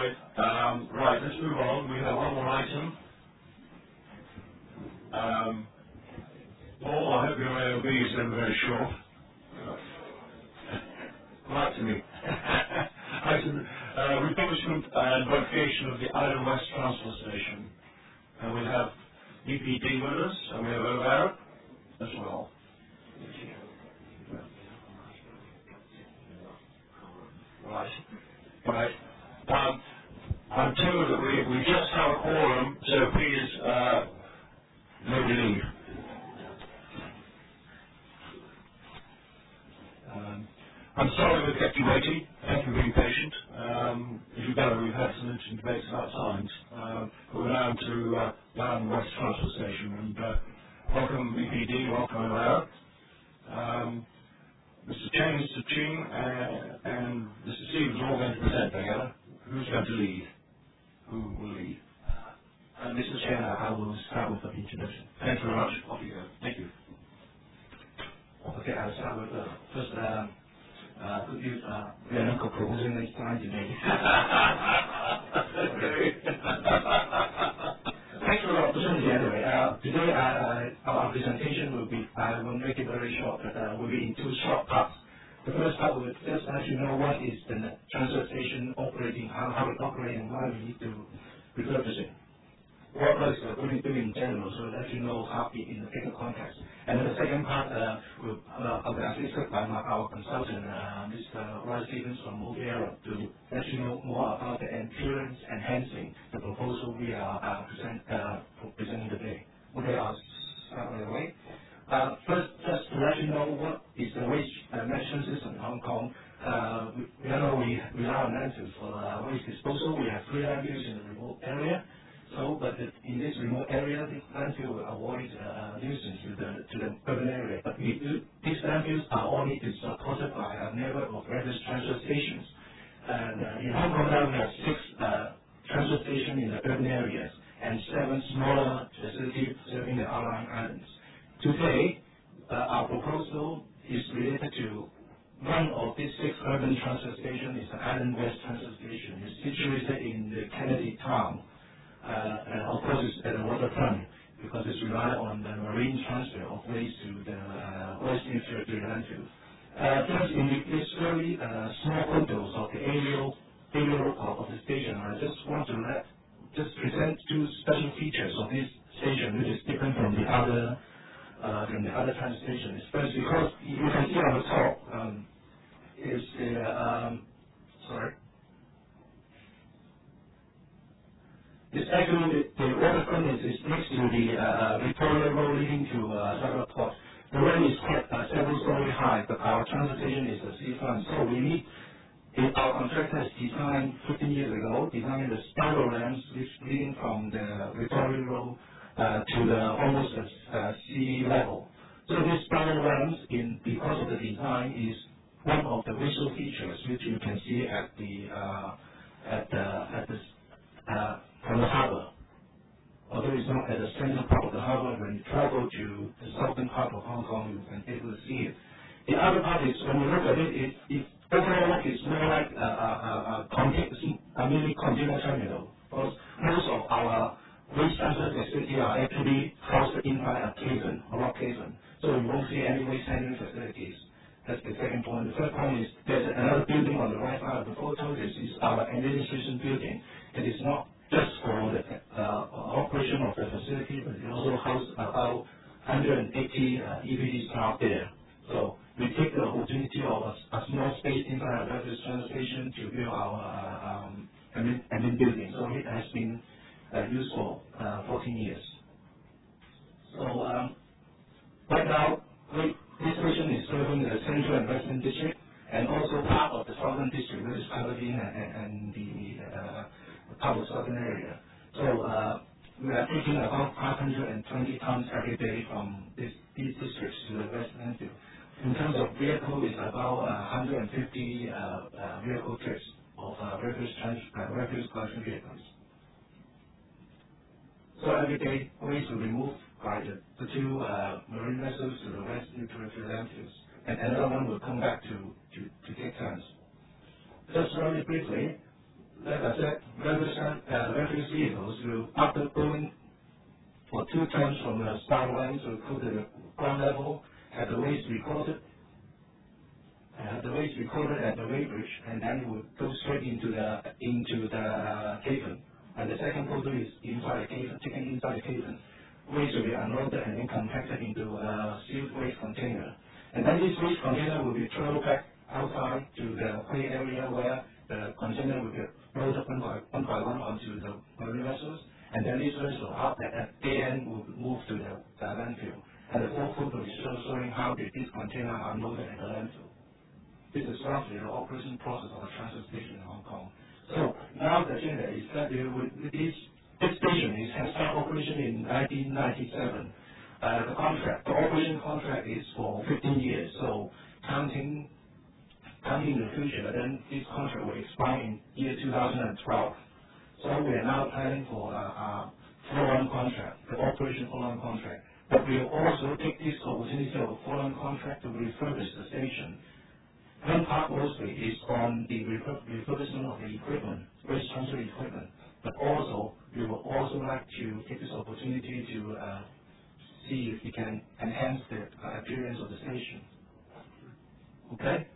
Right, let's move on. We have one more item. Paul, I hope your AOB is then very short. Right to me. Item, refurbishment and modification of the Island West Transfer Station. And we have EPD with us, and we have OVAR as well. Right. Right. I'm told that we just have a quorum, so please, nobody leave. I'm sorry we've kept you waiting. Thank you for being patient. As you know, we've had some interesting debates about signs. But we're now to the Island West Transfer Station. And welcome EPD, welcome OVAR. Mr. Cheng, Mr. Ching, and Mr. Stevens are all going to present together. Who's going to lead? Who will lead? Mr. Chair, I will start with the introduction. Thank you very much. Off you go. Thank you. Okay, I'll start with first, could you, we are not proposing this slide today. Thanks for the opportunity anyway. Today, our presentation will be, I will make it very short, but will be in two short parts. The first part will just let you know what is the transfer station operating, how it operates, and why we need to refurbish it. What is going to do in general, so let you know how in the bigger context. And then the second part will be assisted by our consultant, Mr. Roy Stevens from OVAR, to let you know more about the appearance enhancing the proposal we are presenting today. Okay, I'll start right away. First, just to let you know what is the waste management system in Hong Kong. We know we rely on landfills for waste disposal. We have 3 landfills in the remote area. But in this remote area, this landfill will avoid nuisance to the urban area. But these landfills are only supported by a network of refuse transfer stations. And in Hong Kong now we have 6 transfer stations in the urban areas and 7 smaller facilities serving the outlying islands. Today, our proposal is related to one of these 6 urban transfer stations is the Island West Transfer Station. It's situated in the Kennedy town. And of course, it's at the waterfront because it's reliant on the marine transfer of waste to the West New Territory landfill. First, in this very small photos of the aerial of the station, I just want to present 2 special features of this station, which is different from the other transfer stations. First, because you can see on the top is the It's actually the waterfront is next to the Victoria Road leading to Cyber Port. The road is quite several stories high, but our transfer station is a seafront. So we need, our contractor has designed 15 years ago, designed the spiral ramps which leading from the Victoria Road to the almost sea level. So these spiral ramps, because of the design, is one of the visual features which you can see from the harbor. Although it's not at the central part of the harbor, when you travel to the southern part of Hong Kong, you can be able to see it. The other part is, when you look at it, overall it's more like a mini container terminal. Because most of our waste transfer facilities are actually housed inside a rock cavern. So you won't see any waste handling facilities. That's the second point. The third point is there's another building on the right side of the photo. This is our administration building. It is not just for the operation of the facility, but it also houses about 180 EPD staff there. So we take the opportunity of a small space inside a refuse transfer station to build our admin building. So it has been used for 14 years. So right now, this station is serving the Central and Western District and also part of the Southern District, which is Aberdeen and the part of the Southern area. So we are taking about 520 tons every day from these districts to the West landfill. In terms of vehicle, it's about 150 vehicle trips of refuse collection vehicles. So every day, waste will be moved by the 2 marine vessels to the West New Territory landfills, and another one will come back to take turns. Just very briefly, like I said, refuse vehicles will, after going for 2 turns from the start line to go to the ground level, have the waste recorded, at the weighbridge, and then it will go straight into the cavern. And the second photo is inside the cavern, taken inside the cavern. Waste will be unloaded and then compacted into a sealed waste container. And then this waste container will be traveled back outside to the quay area where the container will be loaded one by one onto the marine vessels. And then these vessels at the end will move to the landfill. And the fourth photo is showing how these containers are unloaded at the landfill. This is roughly the operation process of a transfer station in Hong Kong. So now the agenda is that this station has started operation in 1997. The operation contract is for 15 years. So counting in the future, then this contract will expire in year 2012. So we are now planning for a follow-on contract, the operation follow-on contract. But we will also take this opportunity of a follow-on contract to refurbish the station. One part mostly is on the refurbishment of the equipment, waste transfer equipment. But also, we would also like to take this opportunity to see if we can enhance the appearance of the station. Okay?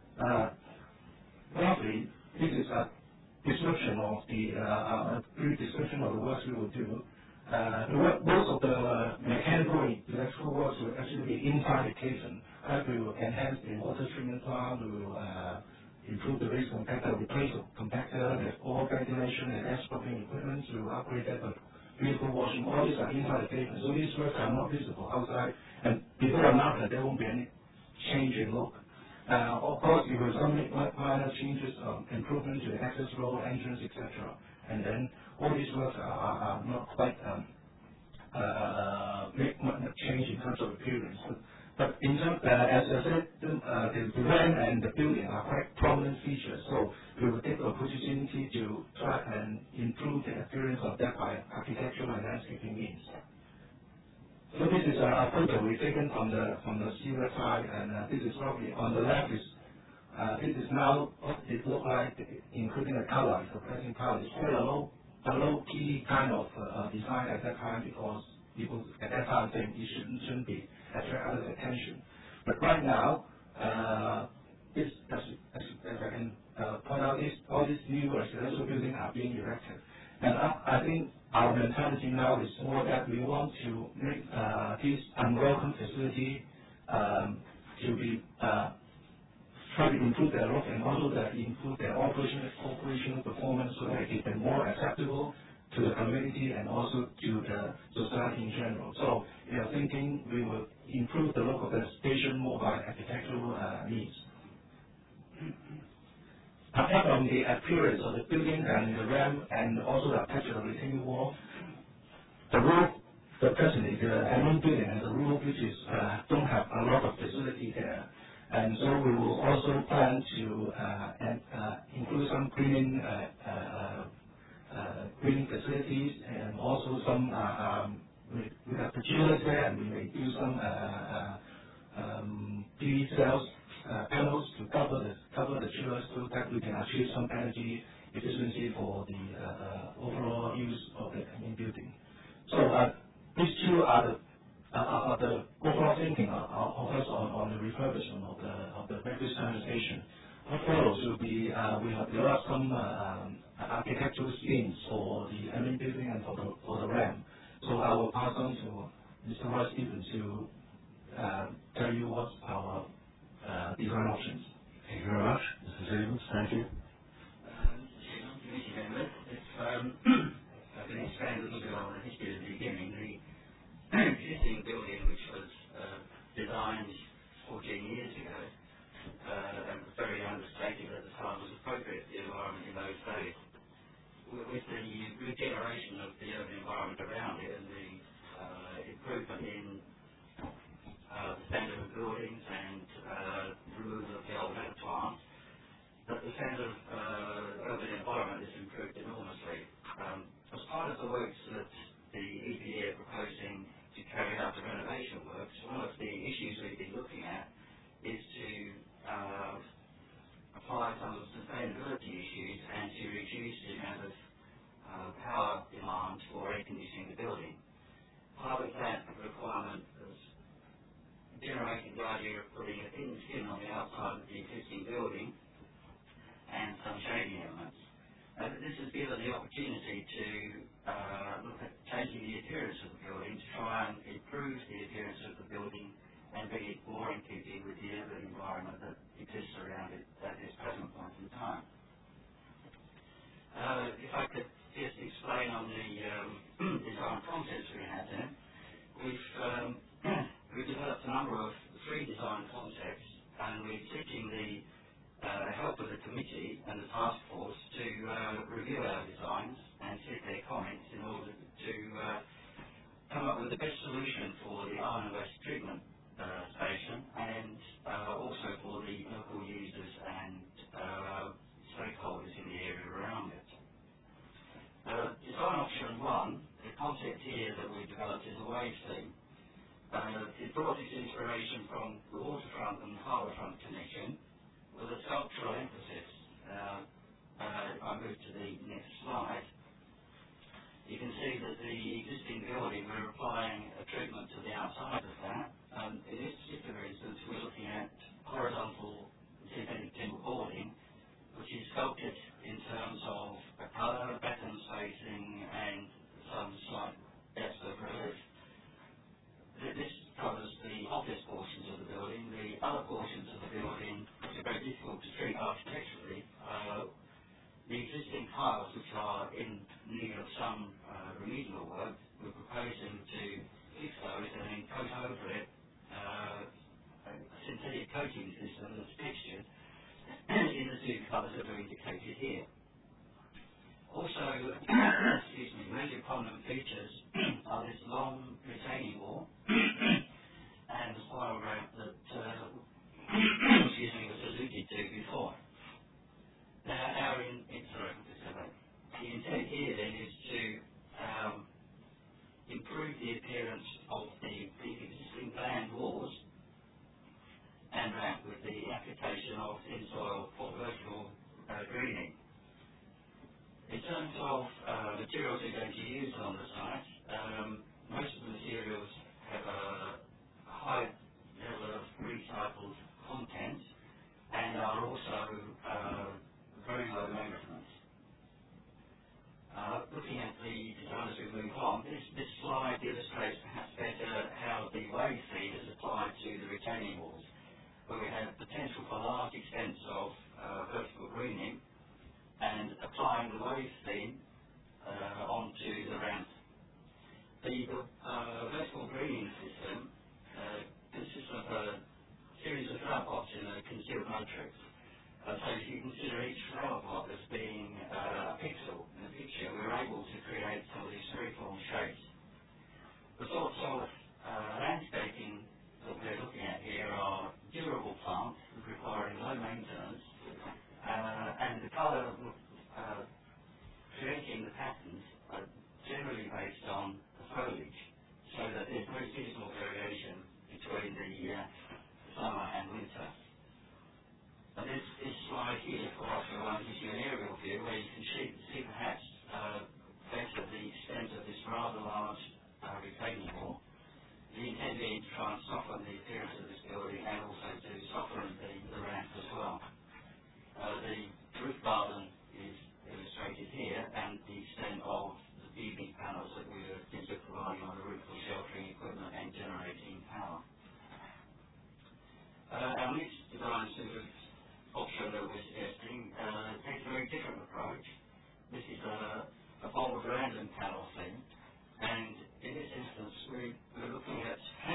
Roughly, this is a description of a brief description of the works we will do. Most of the mechanical and electrical works will actually be inside the cavern. We will enhance the water treatment plant, we will improve the waste compactor, replace the compactor, the all ventilation and air scrubbing equipment, we will upgrade that, but vehicle washing, all these are inside the cavern. So these works are not visible outside, and before and after there won't be any change in look. Of course, we will some make minor changes, improvement to the access road, entrance, etc. And then all these works are not quite make much change in terms of appearance. But in terms, as I said, the ramp and the building are quite prominent features. So we will take the opportunity to try and improve the appearance of that by architectural and landscaping means. So this is a photo we've taken from the seaward side, and this is probably on the left is this is now what it looks like, including the color, the present color. It's quite a low key kind of design at that time, because people at that time think it shouldn't be attract other attention. But right now, this as I can point out, all these new residential buildings are being erected, and I think our mentality now is more that we want to make this unwelcome facility to be try to improve their look and also improve their operational performance so that it is more acceptable to the community and also to the society in general. So we are thinking we will improve the look of the station more by architectural needs. Apart from the appearance of the building and the ramp and also the architecture of the retaining wall, the roof, the main building and the roof, which is don't have a lot of facility there. And so we will also plan to include some cleaning facilities, and also some we have the chillers there, and we may do some PV cells panels to cover the chillers so that we can achieve some energy efficiency for the overall use of the main building. So these two are the overall thinking of us on the refurbishment of the refuse transfer station. What follows will be we have developed some architectural schemes for the main building and for the ramp. So I will pass on to Mr. Roy Stevens to tell you what's our design options. Thank you very much, Mr. Stevens. Thank you. I can expand a little bit on the history of the beginning. The existing building, which was designed 14 years ago, and was very understated at the time, was appropriate for the environment in those days. With the regeneration of the urban environment around it and the improvement in the standard of buildings and removal of the old metal plants, that the standard of urban environment has improved enormously. As part of the works that the EPD are proposing to carry out the renovation works, one of the issues we've been looking at is to apply some of the sustainability issues and to reduce the amount of power demand for air conditioning the building. Part of that requirement was generating the idea of putting a thin skin on the outside of the existing building and some shading elements. This has given the opportunity to look at changing the appearance of the building to try and improve the appearance of the building and bring it more in keeping with the urban environment that exists around it at this present point in time. If I could just explain on the design concepts we had then, we've developed a number of three design concepts, and we're seeking the help of the committee and the task force to review our designs and seek their comments in order to come up with the best solution for the Arnhem West treatment station and also for the local users and stakeholders in the area around it. Design option one, the concept here that we developed is a wave theme. It brought its inspiration from the waterfront and harbourfront connection with a sculptural emphasis. If I move to the next slide, you can see that the existing building, we're applying a treatment to the outside of that. In this particular instance, we're looking at horizontal synthetic timber boarding, which is sculpted in terms of a colour, batten spacing, and some slight depth of relief. This covers the office portions of the building. The other portions of the building, which are very difficult to treat architecturally, the existing tiles, which are in need of some remedial work, we're proposing to fix those and then coat over it a synthetic coating system that's textured in the two colours that are indicated here. Also, major prominent features are this long retaining wall and the spiral ramp that was alluded to before. Now, the intent here then is to improve the appearance of the existing band walls and ramp with the application of thin soil for vertical greening. In terms of materials we're going to use on the site, most of the materials have a high level of recycled content and are also very low maintenance. Looking at the design as we move on, this slide illustrates perhaps better how the wave feed is applied to the retaining walls, where we have potential for large extents of vertical greening and applying the wave theme onto the ramp. The vertical greening system consists of a series of flower pots in a concealed matrix. So if you consider each flower pot as being a pixel in the picture, we're able to create some of these freeform shapes. The sorts of landscaping that we're looking at here are durable plants requiring low maintenance, and the colour creating the patterns are generally based on the foliage, so that there's no seasonal variation between the summer and winter. And this slide here for option one gives you an aerial view where you can see perhaps better the extent of this rather large retaining wall. The intent being to try and soften the appearance of this building and also to soften the ramp as well. The roof garden is illustrated here, and the extent of the PV panels that we are providing on the roof for sheltering equipment and generating power. Our next design option that we're suggesting takes a very different approach. This is a bold random panel thing, and in this instance we're looking at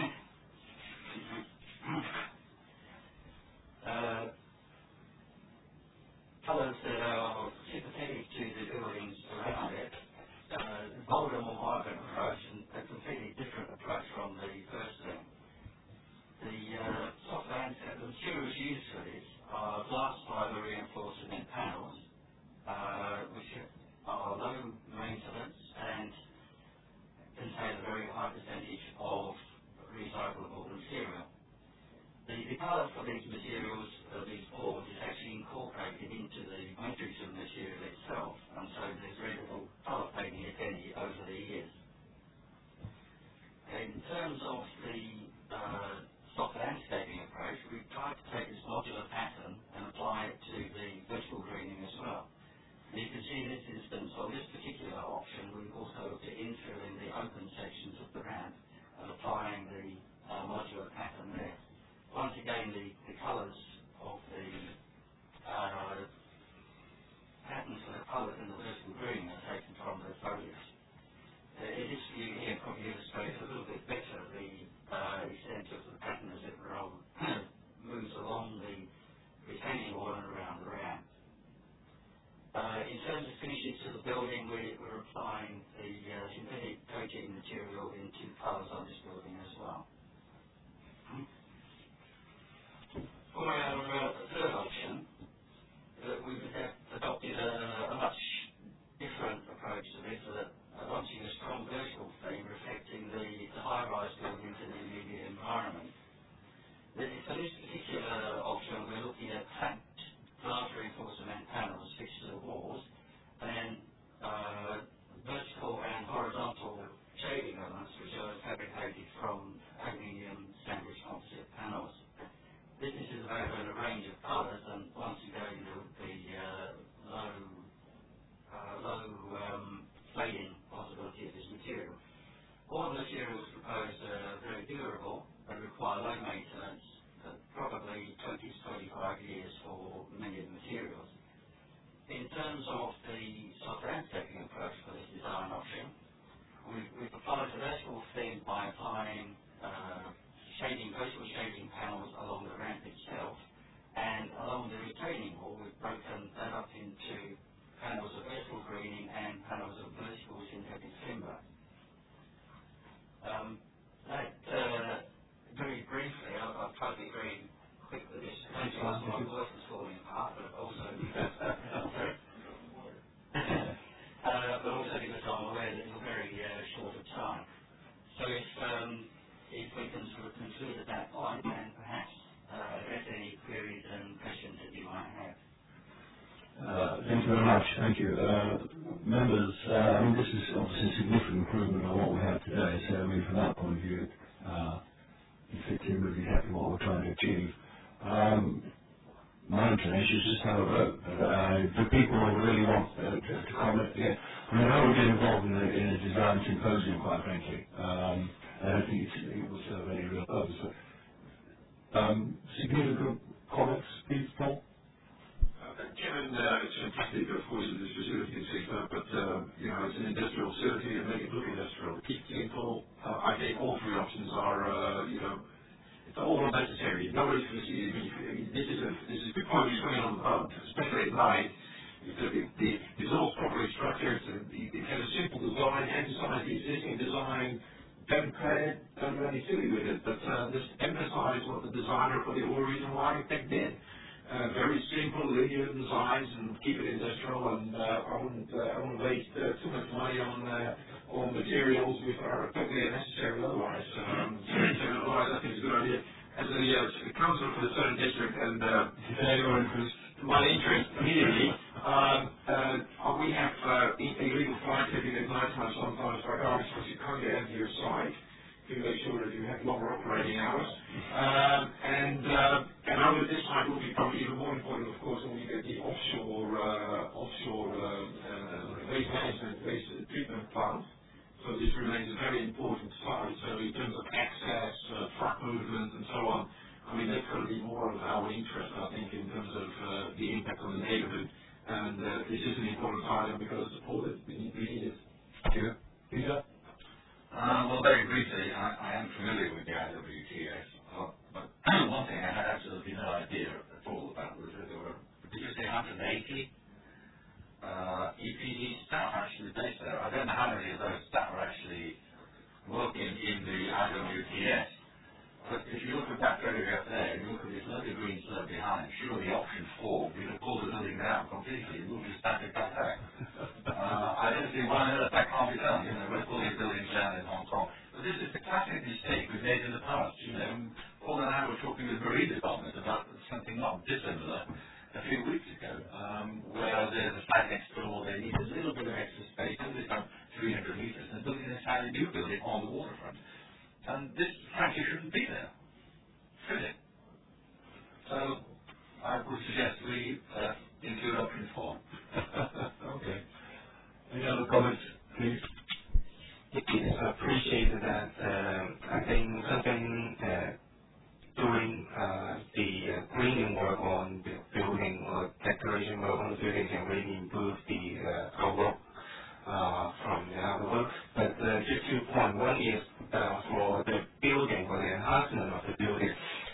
colours that are sympathetic to the buildings around it, bolder, more vibrant approach, and a completely different approach from the first thing. The soft landscape, the materials used for this are glass fibre reinforced cement panels, which are low maintenance and contain a very high percentage of colours in the vertical green are taken from the foliage. You can probably illustrate a little bit better the extent of the pattern as it moves along the retaining wall and around the ramp. In terms of finishes to the building, we're applying the synthetic coating material in 2 colours on this building as well. For our third option, we've adopted a much different approach to this, launching a strong vertical theme reflecting the high-rise buildings in the immediate environment. For this particular option, we're looking at tapped glass reinforced cement panels fixed to the walls, and vertical and horizontal shading elements which are fabricated from aluminium sandwich composite panels. This is available in a range of colours, and once you go into the low fading possibility of this material. All the materials proposed are very durable and require low maintenance, probably 20 to 25 years for many of the materials. In terms of the soft landscaping approach for this design option, we've applied a vertical theme by applying vertical shading panels along the ramp itself, and along the retaining wall we've broken that up into panels of vertical greening and panels of vertical synthetic timber. Very briefly, I've tried to be very quick with this. My voice is falling apart, but also because I'm aware that it's a very short of time. So if we can sort of conclude at that point, and perhaps address any queries and questions that you might have. Thank you very much. Thank you. Members, this is obviously a significant improvement on what we have today, so from that point of view, it fits in with exactly what we're trying to achieve. My inclination is just have a vote. Do people really want to comment again? I know we've been involved in a design symposium, quite frankly. I don't think it will serve any real purpose. Significant comments, please, Paul? Chairman, it's fantastic, of course, that this facility is safer, but, it's an industrial facility and make it look industrial. Keep it simple. I think all 3 options are, it's all unnecessary. Nobody's going to see it. This is good point you're swinging on the boat, especially at night. It's all properly structured. It has a simple design, emphasize the existing design. Don't do anything silly with it, but just emphasize what the designer for the original architect did. Very simple linear designs and keep it industrial, and I wouldn't waste too much money on materials which are totally unnecessary otherwise. Otherwise, I think it's a good idea. As a councillor for the Southern District, and my interest immediately, we have illegal flight tipping at night time sometimes by garbage because you can't get into your site to make sure that you have longer operating hours. And I know that this site will be probably even more important, of course, when you get the offshore waste management, waste treatment plant. So this remains a very important site. So in terms of access, truck movement, and so on, that's going to be more of our interest, I think, in terms of the impact on the neighbourhood. And this is an important item because all that we need it. Thank you. Peter? Well, very briefly, I am familiar with the IWTS, but one thing I had absolutely no idea at all about was that there were, did you say 180 EPD staff actually based there? I don't know how many of those staff are actually working in the IWTS, but if you look at that photograph there, you look at this lovely green slope behind, surely option 4, we could pull the building down completely, move the static back there. I don't see why on earth that can't be done. We're pulling buildings down in Hong Kong. But this is the classic mistake we've made in the past. Paul and I were talking with Marine Department about something not dissimilar a few weeks ago, where there's a site next door, they need a little bit of extra space, only about 300 metres, and building an entirely new building on the waterfront. And this, frankly, shouldn't be there. Should it? So, I would suggest we include option 4. Okay. Any other comments, please? Yes, I appreciate that. I think something really improve the outlook from the outlook. But just 2 points. One is for the building, for the enhancement of the building.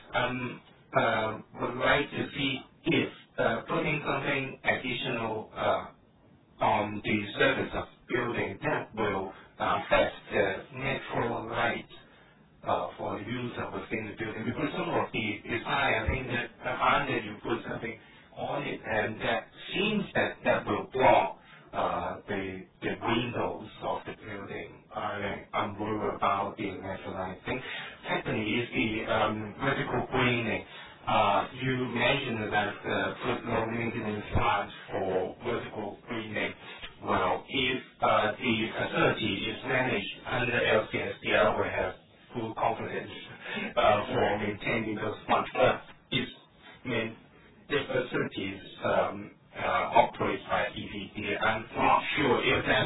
Would like to see if putting something additional on the surface of building that will affect the natural light for the user within the building. Because some of the design, I think that I find that you put something on it, and that seems that will block the windows of the building. I'm worried about the natural light thing. Secondly, is the vertical greening. You mentioned that put low maintenance plans for vertical greening. Well, if the facility is managed under LCSDL, we have full confidence for maintaining those funds. But the facilities operated by EPD, I'm not sure if that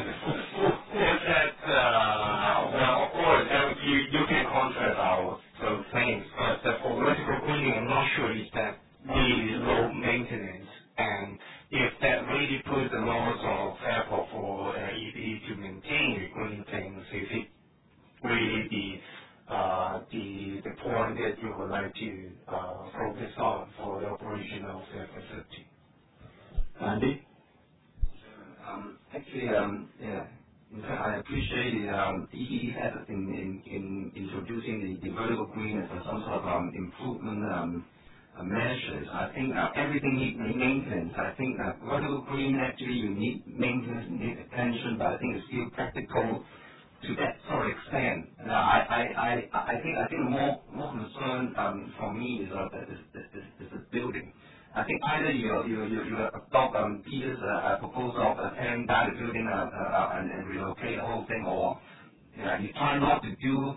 or you can contract out those things. But for vertical greening, I'm not sure if that really low maintenance, and if that really puts a lot of effort for EPD to maintain the green things, if it really the point that you would like to focus on for the operation of the facility. Andy? Actually, in fact, I appreciate the EPD's effort in introducing the vertical green as some sort of improvement measures. I think everything needs maintenance. I think vertical green actually you need maintenance, you need attention, but I think it's still practical to that sort of extent. Now, I think more concern for me is the building. I think either you adopt Peter's proposal of tearing down the building and relocate the whole thing, or you try not to do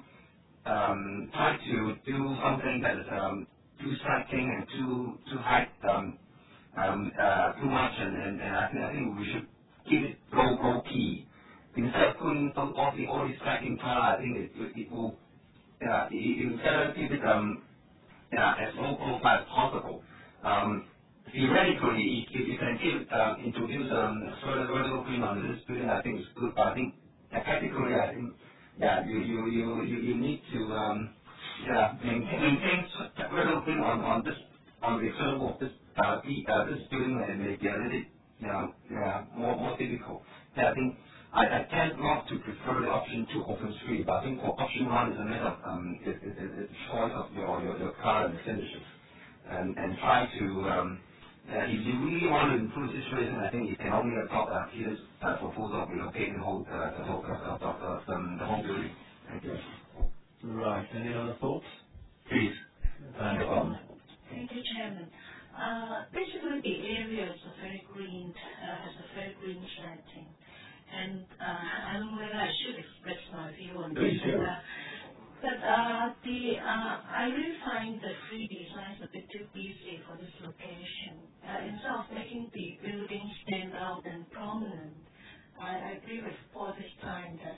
something that is too striking and too high, too much, and I think we should keep it low key. Instead of putting all these striking color, I think it will keep it as low profile as possible. Theoretically, if you can introduce further vertical green on this building, I think it's good. But I think practically, I think you need to maintain vertical green on the external wall of this building, and maybe a little bit more difficult. I think I tend not to prefer the option 2 open street, but I think for option 1 is a matter of the choice of your color and finishes, and try to. If you really want to improve the situation, I think you can only adopt Peter's proposal of relocating the whole building. Thank you. Right. Any other thoughts? Please. Thank you, Chairman. Basically, the area is a very green, has a very green setting, and I don't know whether I should express my view on this. But I really find the free design a bit too busy for this location. Instead of making the building stand out and prominent, I agree with Paul this time that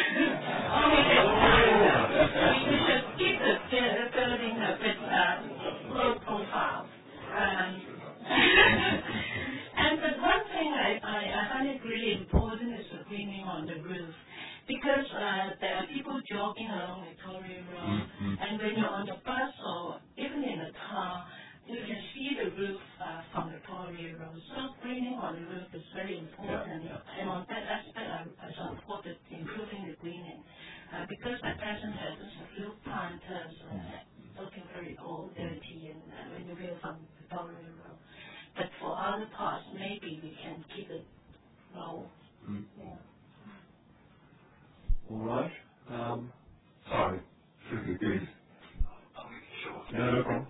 we should keep the building a bit low profile. And but one thing I find it really important is the greening on the roof. Because there are people jogging along Victoria Road, and when you're on the bus or even in the car, you can see the roof from Victoria Road. So greening on the roof is very important, and on that aspect, I supported improving the greening. Because at present there's a few planters looking very old, dirty, and when you view from Victoria Road. But for other parts, maybe we can keep it low. All right. Sorry. Should we do? Sure. No problem.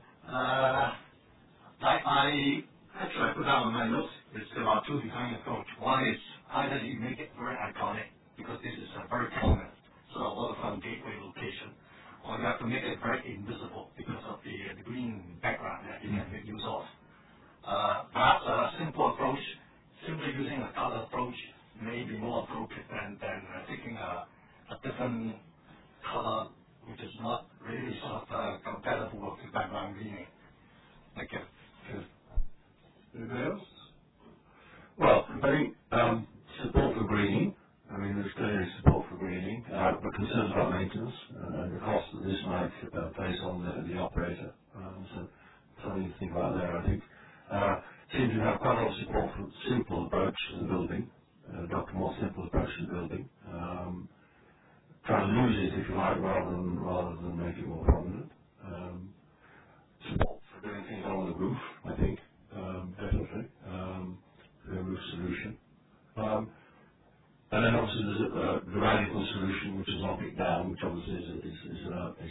Actually, I put down on my notes, there are 2 design approach. One is either you make it very iconic, because this is a very common sort of waterfront gateway location, or you have to make it very invisible because of the green background that you can make use of. Perhaps a simple approach, simply using a color approach, may be more appropriate than taking a different color which is not really sort of compatible with the background greening. Thank you. Anybody else? Well, I think support for greening. I mean, there's clearly support for greening, but concerns about maintenance and the cost that this might place on the operator. So something to think about there, I think. Seems to have quite a lot of support for a simple approach to the building, adopt a more simple approach to the building. Try to lose it, if you like, rather than make it more prominent. Support for doing things on the roof, I think, definitely. The roof solution. And then obviously there's the radical solution, which is knocking it down, which obviously is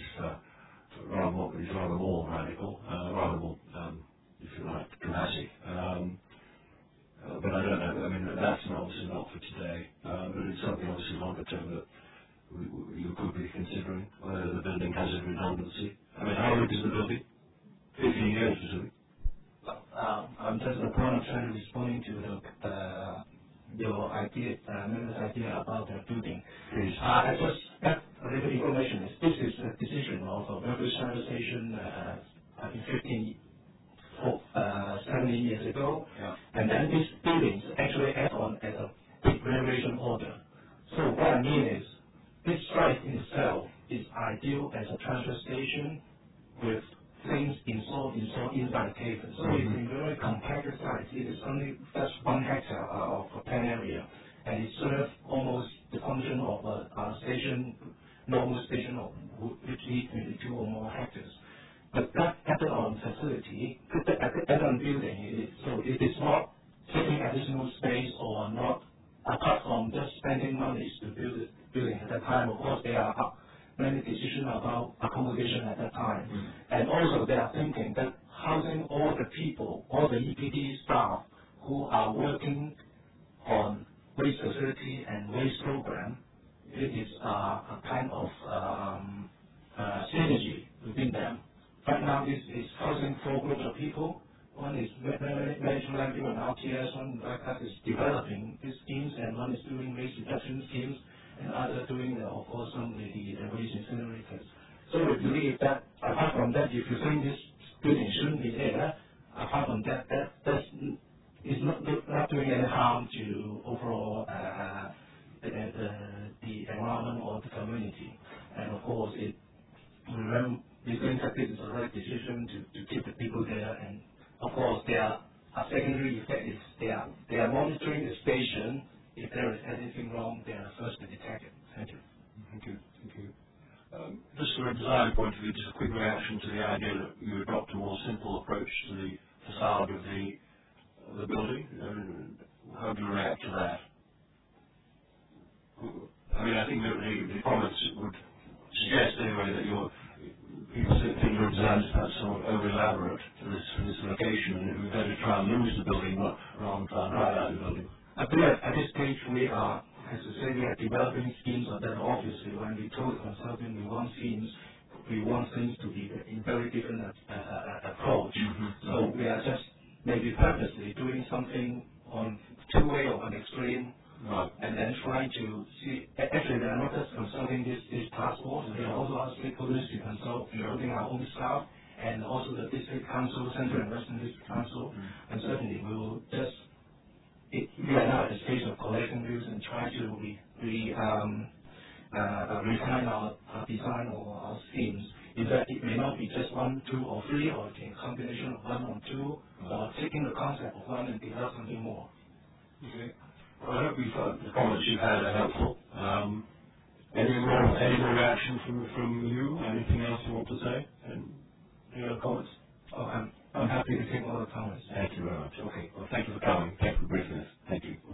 rather more radical, rather more, if you like, dramatic. But I don't know. I mean, that's obviously not for today. But it's something obviously longer term that you could be considering whether the building has a redundancy. I mean, how old is the building? 15 years, presumably. I'm just a point of trying to responding to your idea, Member's idea about the building. I just got a little information. This is a decision of a Mercury Central Station, I think 17 years ago. Yeah. And then these buildings actually add on as a big renovation order. So what I mean is, this site in itself is ideal as a transfer station with things installed inside the cavern. So it's a very compacted site. It is only just 1 hectare of a plan area, and it serves almost the function of a station, normal station, which needs maybe 2 or more hectares. But that added-on facility, added-on building, so it is not taking additional space or not, apart from just spending money to build the building at that time. Of course, there are many decisions about accommodation at that time. And also they are thinking that housing all the people, all the EPD staff who are working on waste facility and waste program, it is a kind of synergy within them. Right now, this is housing 4 groups of people. One is management landfill and RTS, one that is developing these schemes, and one is doing waste reduction schemes, and others doing, of course, some of the waste incinerators. So we believe that, apart from that, if you think this building shouldn't be there, apart from that is not doing any harm to overall the environment or the community. And of course, we think that this is the right decision to keep the people there. And of course, a secondary effect is they are monitoring the station. If there is anything wrong, they are first to detect it. Thank you. Thank you. Thank you. Just from a design point of view, just a quick reaction to the idea that you adopt a more simple approach to the facade of the building. How do you react to that? I mean, I think that the comments would suggest anyway that people think your design is perhaps somewhat over-elaborate for this location, and it would be better to try and lose the building rather than try and hide out the building. I believe at this stage we are, as I say, we are developing schemes that obviously when we told the consultant we want things to be in very different approach. So we are just maybe purposely doing something on 2 way or an extreme, and then trying to see. Actually, they are not just consulting this task force. They are also our stakeholders to consult, including our own staff and also the district council, Central and Western District Council, and certainly we will just. We are now at the stage of collecting views and try to refine our design or our schemes. In fact, it may not be just 1, 2, or 3, or a combination of 1 or 2, or taking the concept of 1 and develop something more. Okay. Well, I hope the comments you've had are helpful. Any more reaction from you? Anything else you want to say? Any other comments? I'm happy to take all the comments. Thank you very much. Okay. Well, thank you for coming. Thank you for briefing us. Thank you.